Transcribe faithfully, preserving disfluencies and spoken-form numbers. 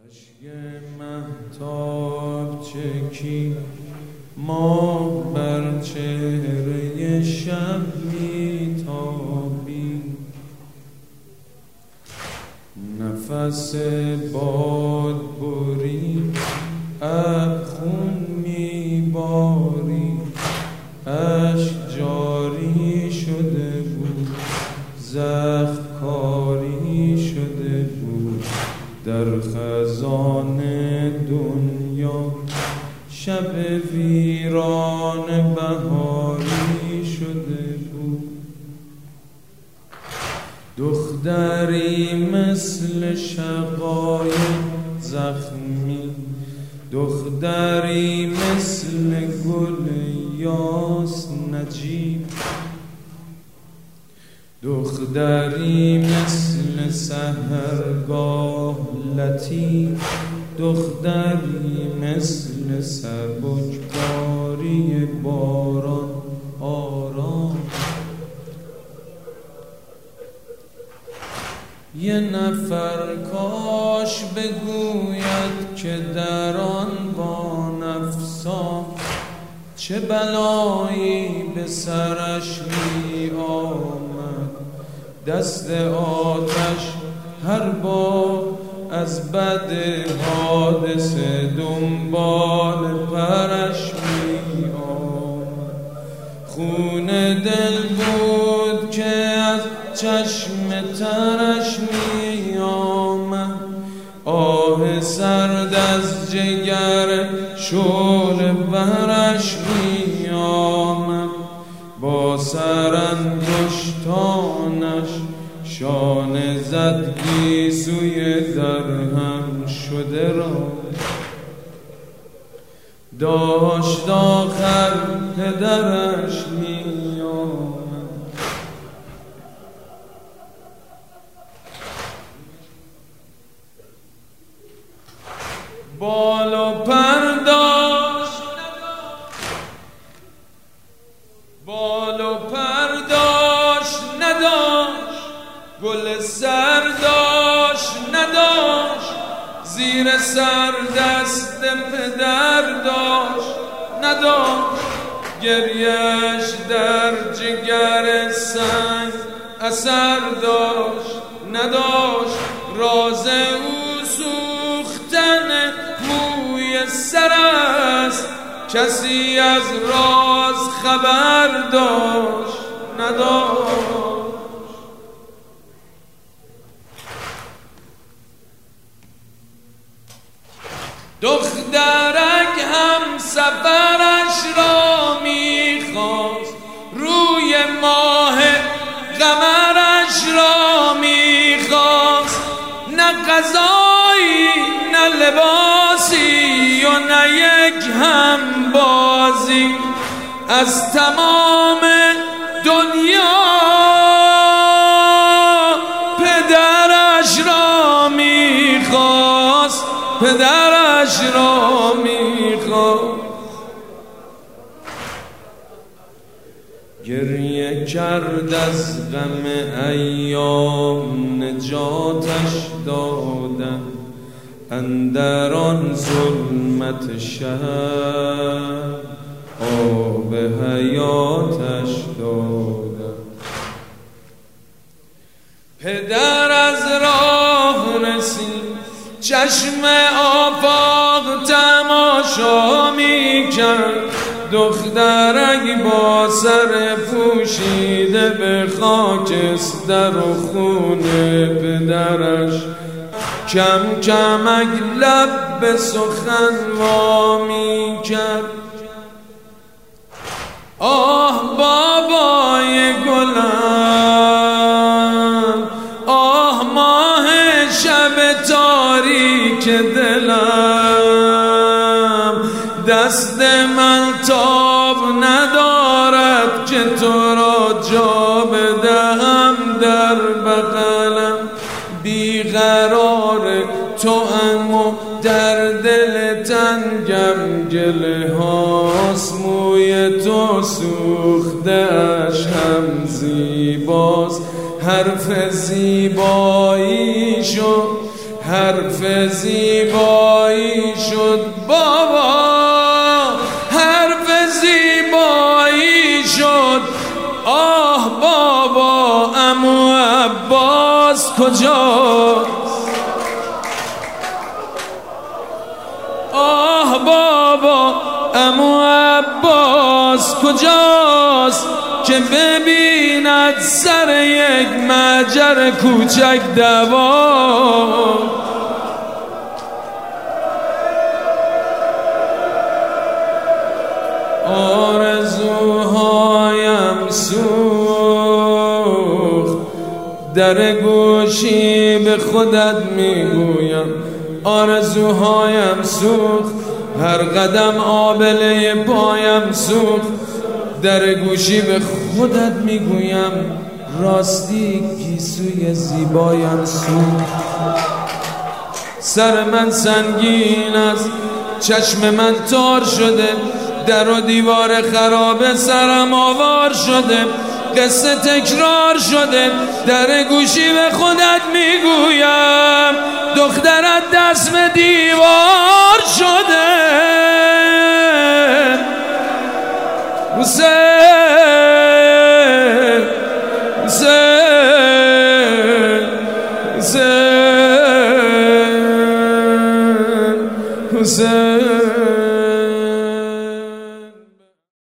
مهتاب چکی ماه بر چهره شب میتابی، نفس باد بری ابر خون میباری، اشک جاری شده بود، زخم کاری شده بود در خزان دنیا، شب ویران بهاری شده بود. دختری مثل شقایق زخمی، دختری مثل گل یاس نجیب، دختری مثل سحرگاه لطیف، دختری مثل سبکباری باران آرام. یه نفر کاش بگوید که در آن با نفسا چه بلایی به سرش می آمد، دست آتش هر بار از بد حادثه دنبال پرش می آمد. خون دل بود که از چشم ترش می آمد، آه سرد از جگر شعله برش می آمد. با سرانگشتانش شانه زد گیسوی درهم شده را، داشت آخر پدرش می آمد. بال و پرداشت بال و پرداشت نداشت، گل سر داشت نداشت، زیر سر دست پدر داشت نداشت، گریش در جگر سنگ اثر داشت نداشت، راز او سوختن موی سر است، کسی از راز خبر داشت نداشت. دخترک هم سفرش را میخواست، روی ماه قمرش را میخواست، نه غذایی نه لباسی و نه یک هم بازی از تمام دنیا، پدرش را میخواست پدرش را میخواست. گریه کرد از غم ایام، نجاتش دادن اندر آن ظلمت شب، آب حیاتش دادن. پدر از راه رسید، چشم آفاق تماشا می کرد، دخترک با سر پوشیده به خاکستر و خون پدرش کم کمک لب به سخن وا می کرد. آه بابای گلم، آه ماه شب تاریک دلم، دست من تاب ندارد که تو را جا بدهم در بغلم. بیقرار تو اما در دل تنگم، گله هاست موی تو سوخته اش هم زیباست، حرف زیباییشو حرف زیبایی شد بابا، حرف زیبایی شد. آه بابا عمو عباس کجاست؟ آه بابا عمو عباس کجاست که ببیند سر یک مجر کوچک دوان؟ آرزوهایم سوخت، در گوشی به خودت میگویم. آرزوهایم سوخت، هر قدم آبله پایم سوخت، در گوشی به خودت میگویم. راستی گیسوی زیبایم سوخت. سر من سنگین است، چشم من تار شده، در و دیوار خراب سرم آوار شده، قصه تکرار شده. در گوشی به خودت میگویم دخترت دست به دیوار شده. حسین حسین حسین حسین